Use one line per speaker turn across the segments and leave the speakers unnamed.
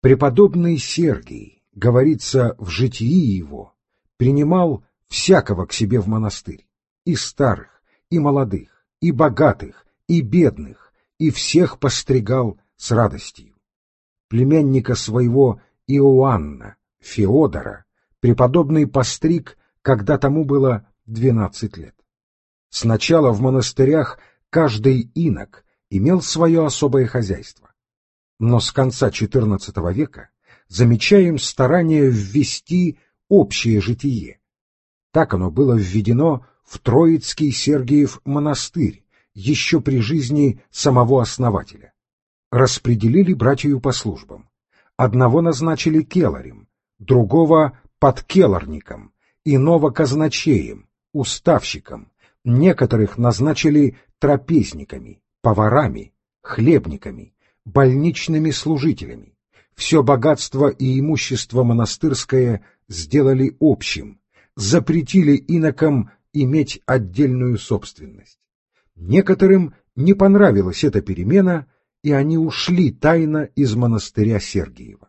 Преподобный Сергий, говорится в житии его, принимал всякого к себе в монастырь, и старых, и молодых, и богатых, и бедных, и всех постригал с радостью. Племянника своего Иоанна, Феодора, преподобный постриг, когда тому было 12 лет. Сначала в монастырях каждый инок имел свое особое хозяйство. Но с конца XIV века замечаем старание ввести общее житие. Так оно было введено в Троицкий Сергиев монастырь еще при жизни самого основателя. Распределили братью по службам. Одного назначили келарем, другого подкеларником, иного казначеем, уставщиком, некоторых назначили трапезниками, поварами, хлебниками, больничными служителями. Все богатство и имущество монастырское сделали общим, запретили инокам иметь отдельную собственность. Некоторым не понравилась эта перемена, и они ушли тайно из монастыря Сергиева.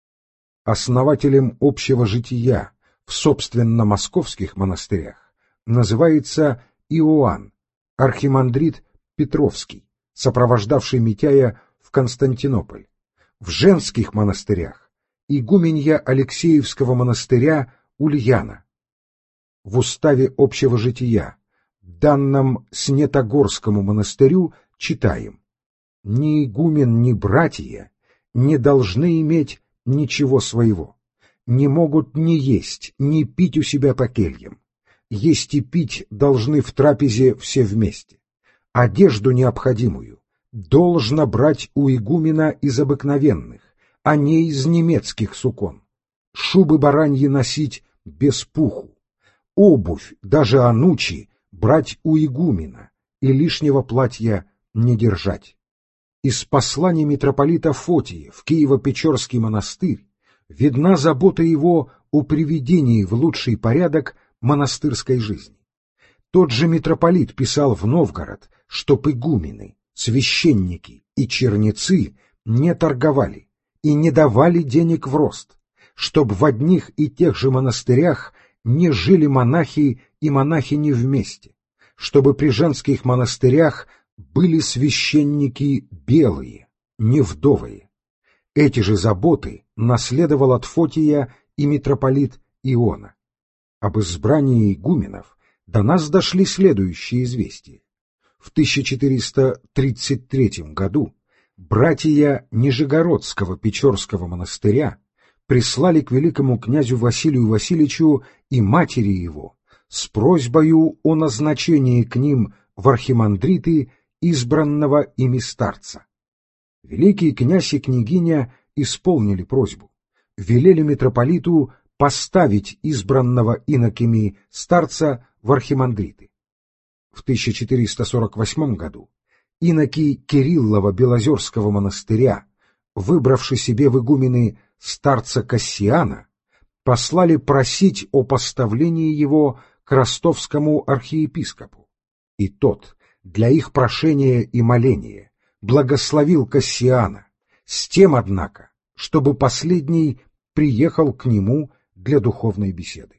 Основателем общего жития в собственно московских монастырях называется Иоанн, архимандрит Петровский, сопровождавший Митяя в Константинополь. В женских монастырях игуменья Алексеевского монастыря Ульяна. В уставе общего жития, данном Снетогорскому монастырю, читаем: «Ни игумен, ни братья не должны иметь ничего своего, не могут ни есть, ни пить у себя по кельям. Есть и пить должны в трапезе все вместе. Одежду необходимую должно брать у игумена из обыкновенных, а не из немецких сукон. Шубы бараньи носить без пуху. Обувь, даже анучи, брать у игумена, и лишнего платья не держать». Из посланий митрополита Фотия в Киево-Печорский монастырь видна забота его о приведении в лучший порядок монастырской жизни. Тот же митрополит писал в Новгород, чтоб игумены, священники и чернецы не торговали и не давали денег в рост, чтоб в одних и тех же монастырях не жили монахи и монахини вместе, чтобы при женских монастырях были священники белые, не вдовые. Эти же заботы наследовал от Фотия и митрополит Иона. Об избрании игуменов до нас дошли следующие известия. В 1433 году братья Нижегородского Печорского монастыря прислали к великому князю Василию Васильевичу и матери его с просьбою о назначении к ним в архимандриты избранного ими старца. Великий князь и княгиня исполнили просьбу, велели митрополиту поставить избранного иноками старца в архимандриты. В 1448 году иноки Кириллова-Белозерского монастыря, выбравши себе в игумены старца Кассиана, послали просить о поставлении его к ростовскому архиепископу, и тот для их прошения и моления благословил Кассиана, с тем, однако, чтобы последний приехал к нему для духовной беседы.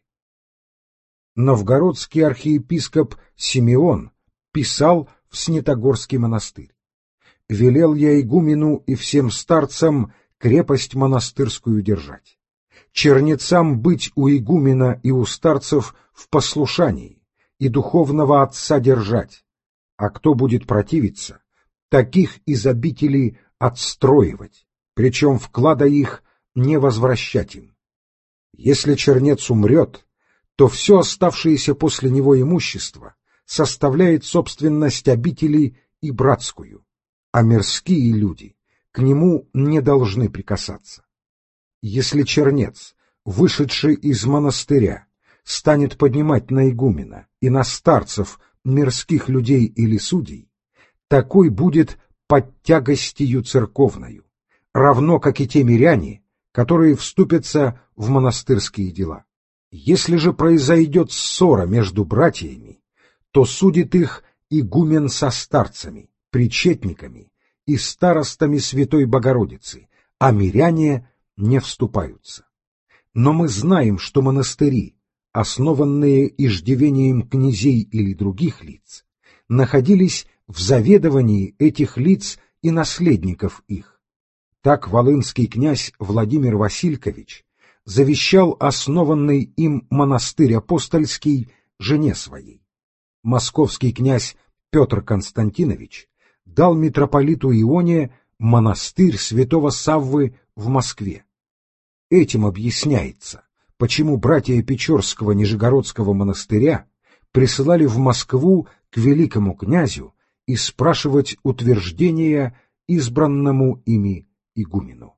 Новгородский архиепископ Симеон писал в Снетогорский монастырь: «Велел я игумену и всем старцам крепость монастырскую держать, чернецам быть у игумена и у старцев в послушании и духовного отца держать, а кто будет противиться, таких из обители отстроивать, причем вклада их не возвращать им. Если чернец умрет, то все оставшееся после него имущество составляет собственность обители и братскую, а мирские люди к нему не должны прикасаться. Если чернец, вышедший из монастыря, станет поднимать на игумена и на старцев мирских людей или судей, такой будет под тягостью церковною, равно как и те миряне, которые вступятся в монастырские дела. Если же произойдет ссора между братьями, то судит их игумен со старцами, причетниками и старостами Святой Богородицы, а миряне не вступаются. Но мы знаем, что монастыри, основанные иждивением князей или других лиц, находились в заведовании этих лиц и наследников их. Так волынский князь Владимир Василькович завещал основанный им монастырь апостольский жене своей. Московский князь Петр Константинович дал митрополиту Ионе монастырь святого Саввы в Москве. Этим объясняется, почему братья Печорского Нижегородского монастыря присылали в Москву к великому князю и спрашивать утверждения избранному ими игумену.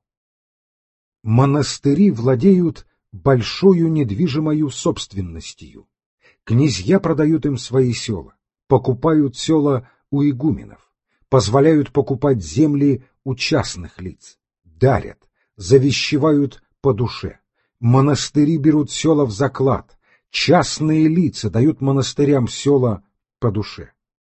Монастыри владеют большою недвижимою собственностью. Князья продают им свои села, покупают села у игуменов, позволяют покупать земли у частных лиц, дарят, завещевают по душе. Монастыри берут села в заклад, частные лица дают монастырям села по душе.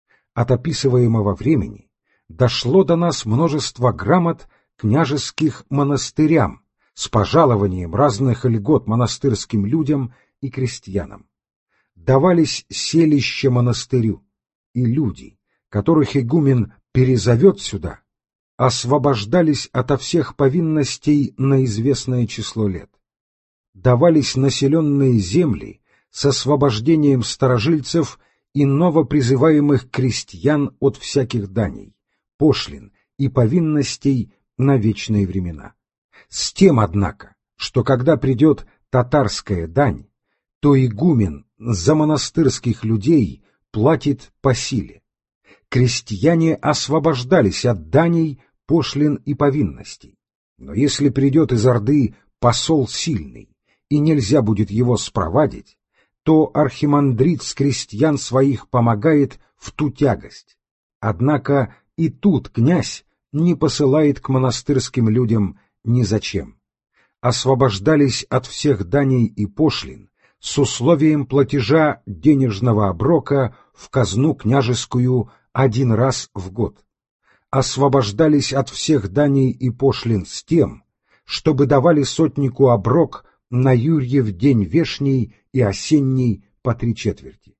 От описываемого времени дошло до нас множество грамот княжеских монастырям с пожалованием разных льгот монастырским людям и крестьянам. Давались селища монастырю, и люди, которых игумен перезовет сюда, освобождались ото всех повинностей на известное число лет. Давались населенные земли с освобождением старожильцев и новопризываемых крестьян от всяких даний, пошлин и повинностей на вечные времена. С тем, однако, что когда придет татарская дань, то игумен за монастырских людей платит по силе. Крестьяне освобождались от даний, пошлин и повинностей. Но если придет из Орды посол сильный, и нельзя будет его спровадить, то архимандрит с крестьян своих помогает в ту тягость. Однако и тут князь не посылает к монастырским людям ни зачем. Освобождались от всех даний и пошлин с условием платежа денежного оброка в казну княжескую один раз в год. Освобождались от всех даний и пошлин с тем, чтобы давали сотнику оброк на Юрьев день вешний и осенний по 3/4.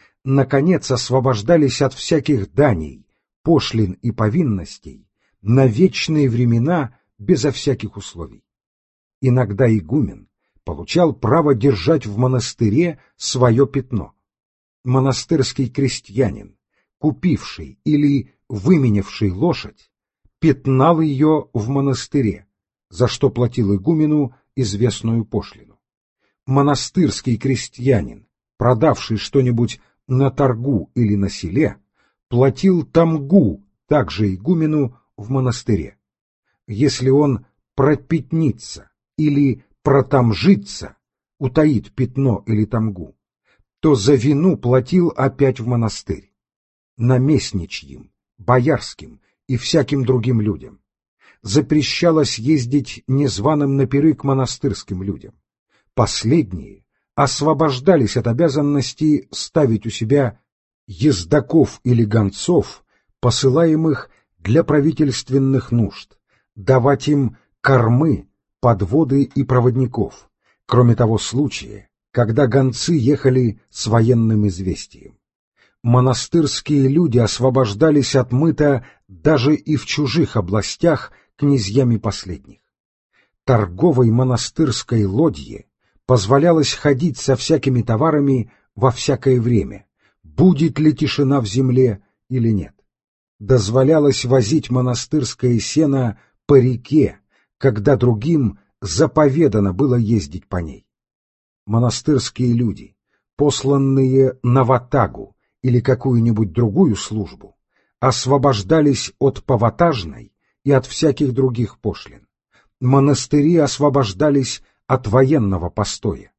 Наконец освобождались от всяких даний, пошлин и повинностей на вечные времена безо всяких условий. Иногда игумен получал право держать в монастыре свое пятно. Монастырский крестьянин, купивший или выменявший лошадь, пятнал ее в монастыре, за что платил игумену известную пошлину. Монастырский крестьянин, продавший что-нибудь на торгу или на селе, платил тамгу также игумену в монастыре. Если он пропятнится или протамжится, утаит пятно или тамгу, то за вину платил опять в монастырь, наместничьим, боярским и всяким другим людям. Запрещалось ездить незваным на пиры к монастырским людям. Последние освобождались от обязанности ставить у себя ездаков или гонцов, посылаемых для правительственных нужд, давать им кормы, подводы и проводников, кроме того случая, когда гонцы ехали с военным известием. Монастырские люди освобождались от мыта даже и в чужих областях князьями последних. Торговой монастырской лодье позволялось ходить со всякими товарами во всякое время, будет ли тишина в земле или нет. Дозволялось возить монастырское сено по реке, когда другим заповедано было ездить по ней. Монастырские люди, посланные на ватагу или какую-нибудь другую службу, освобождались от поватажной и от всяких других пошлин. Монастыри освобождались от военного постоя.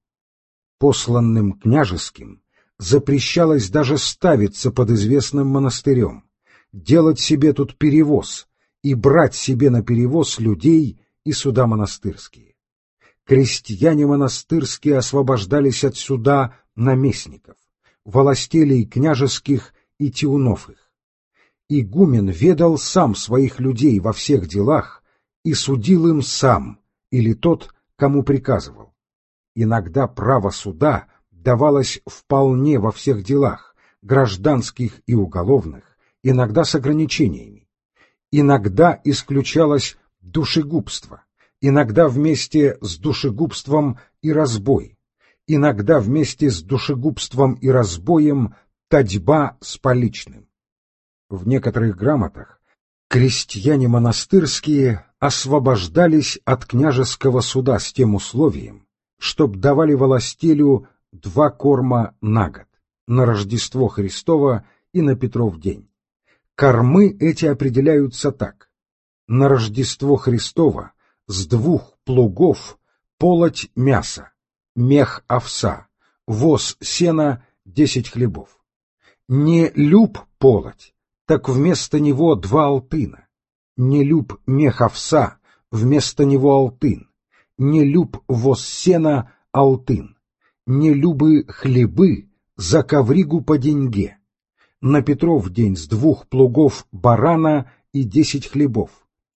Посланным княжеским запрещалось даже ставиться под известным монастырем, делать себе тут перевоз и брать себе на перевоз людей и суда монастырские. Крестьяне монастырские освобождались от суда наместников, волостелей княжеских и тиунов их. Игумен ведал сам своих людей во всех делах и судил им сам, или тот, кому приказывал. Иногда право суда давалось вполне во всех делах, гражданских и уголовных, иногда с ограничениями. Иногда исключалось душегубство, иногда вместе с душегубством и разбой, иногда вместе с душегубством и разбоем татьба с поличным. В некоторых грамотах крестьяне монастырские освобождались от княжеского суда с тем условием, чтоб давали властелю 2 корма на год, на Рождество Христово и на Петров день. Кормы эти определяются так: на Рождество Христово с 2 плугов полоть мяса, мех овса, воз сена 10 хлебов. Не люб полоть, так вместо него 2 алтына. Не люб мех овса, вместо него алтын. Не люб воз сена, алтын. Не любы хлебы, за ковригу по деньге. На Петров день с 2 плугов барана и 10 хлебов.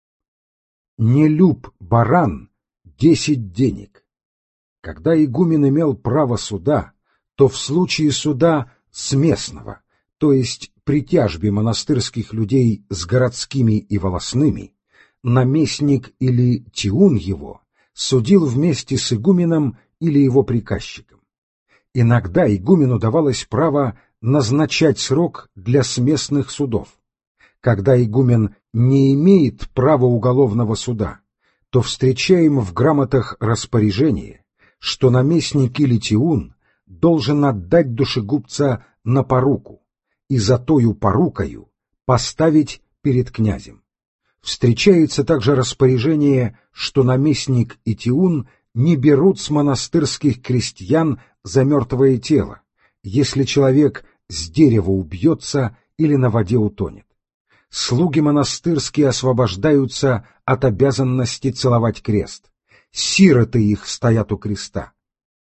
Не люб баран, 10 денег. Когда игумен имел право суда, то в случае суда сместного, то есть при тяжбе монастырских людей с городскими и волосными, наместник или тиун его судил вместе с игуменом или его приказчиком. Иногда игумену давалось право назначать срок для сместных судов. Когда игумен не имеет права уголовного суда, то встречаем в грамотах распоряжение, что наместник или тиун должен отдать душегубца на поруку и за тою порукою поставить перед князем. Встречается также распоряжение, что наместник и тиун не берут с монастырских крестьян за мертвое тело, если человек с дерева убьется или на воде утонет. Слуги монастырские освобождаются от обязанности целовать крест. Сироты их стоят у креста.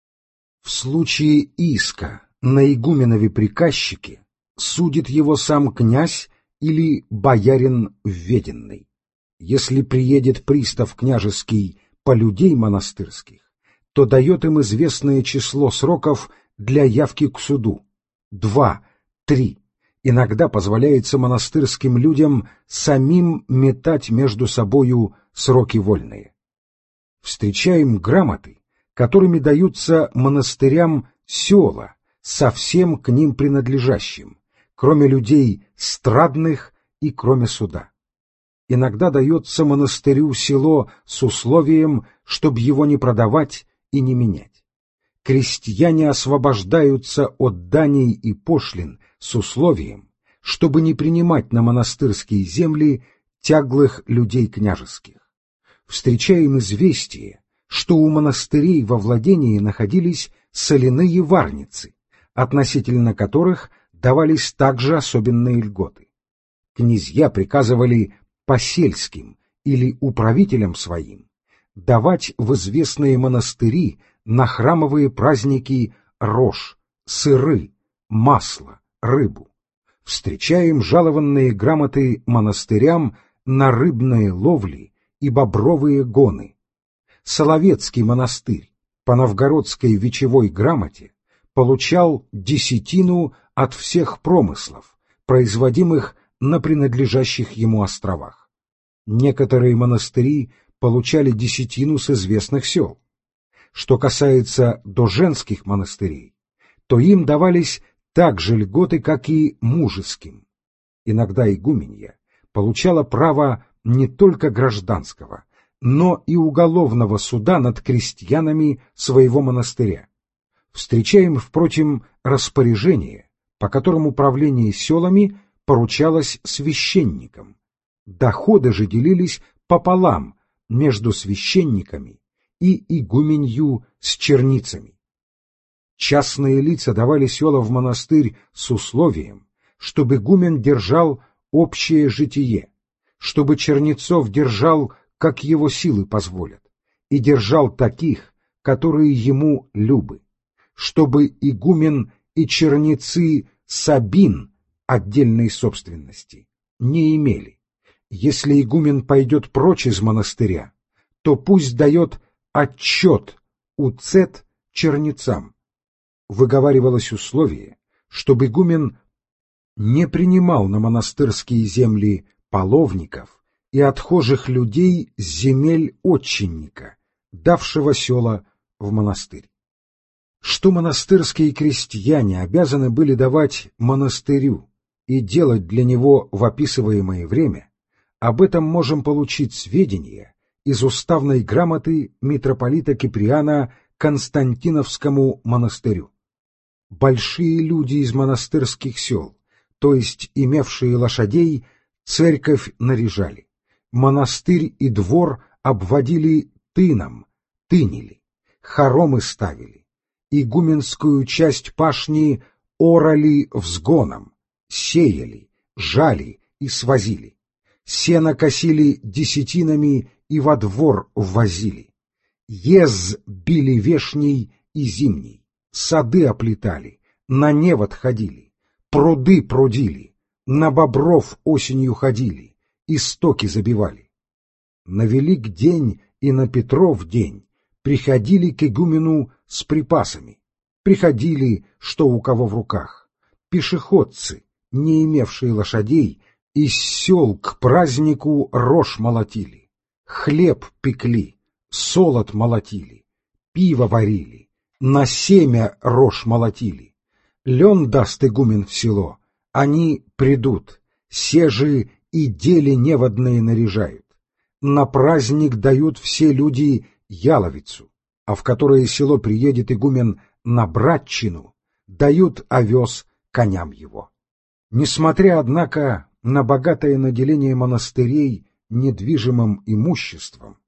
В случае иска на игуменове приказчике судит его сам князь или боярин введенный. Если приедет пристав княжеский по людей монастырских, то дает им известное число сроков для явки к суду — 2, 3. Иногда позволяется монастырским людям самим метать между собою сроки вольные. Встречаем грамоты, которыми даются монастырям села со всем к ним принадлежащим, кроме людей страдных и кроме суда. Иногда дается монастырю село с условием, чтобы его не продавать и не менять. Крестьяне освобождаются от даний и пошлин с условием, чтобы не принимать на монастырские земли тяглых людей княжеских. Встречаем известие, что у монастырей во владении находились соляные варницы, относительно которых давались также особенные льготы. Князья приказывали посельским или управителям своим давать в известные монастыри на храмовые праздники рожь, сыры, масло, рыбу. Встречаем жалованные грамоты монастырям на рыбные ловли и бобровые гоны. Соловецкий монастырь по новгородской вечевой грамоте получал десятину от всех промыслов, производимых на принадлежащих ему островах. Некоторые монастыри получали десятину с известных сел. Что касается доженских монастырей, то им давались также льготы, как и мужеским. Иногда игуменья получала право не только гражданского, но и уголовного суда над крестьянами своего монастыря. Встречаем, впрочем, распоряжение, по которому управление селами поручалось священникам. Доходы же делились пополам между священниками и игуменью с черницами. Частные лица давали села в монастырь с условием, чтобы игумен держал общее житие, чтобы чернецов держал, как его силы позволят, и держал таких, которые ему любы, чтобы игумен и черницы Сабин отдельной собственности не имели. Если игумен пойдет прочь из монастыря, то пусть дает отчет уцет чернецам. Выговаривалось условие, чтобы игумен не принимал на монастырские земли половников и отхожих людей с земель отчинника, давшего села в монастырь. Что монастырские крестьяне обязаны были давать монастырю и делать для него в описываемое время, об этом можем получить сведения из уставной грамоты митрополита Киприана Константиновскому монастырю. Большие люди из монастырских сел, то есть имевшие лошадей, церковь наряжали, монастырь и двор обводили тыном, тынили, хоромы ставили, игуменскую часть пашни орали взгоном, сеяли, жали и свозили, сено косили десятинами и во двор ввозили, ез били вешней и зимней, сады оплетали, на невод ходили, пруды прудили, на бобров осенью ходили, истоки забивали. На Велик день и на Петров день приходили к игумену с припасами, приходили, что у кого в руках, пешеходцы, не имевшие лошадей, из сел к празднику рожь молотили, хлеб пекли, солод молотили, пиво варили, на семя рожь молотили. Лен даст игумен в село, они придут, сежи и дели неводные наряжают. На праздник дают все люди яловицу, а в которое село приедет игумен на братчину, дают овес коням его. Несмотря, однако, на богатое наделение монастырей недвижимым имуществом,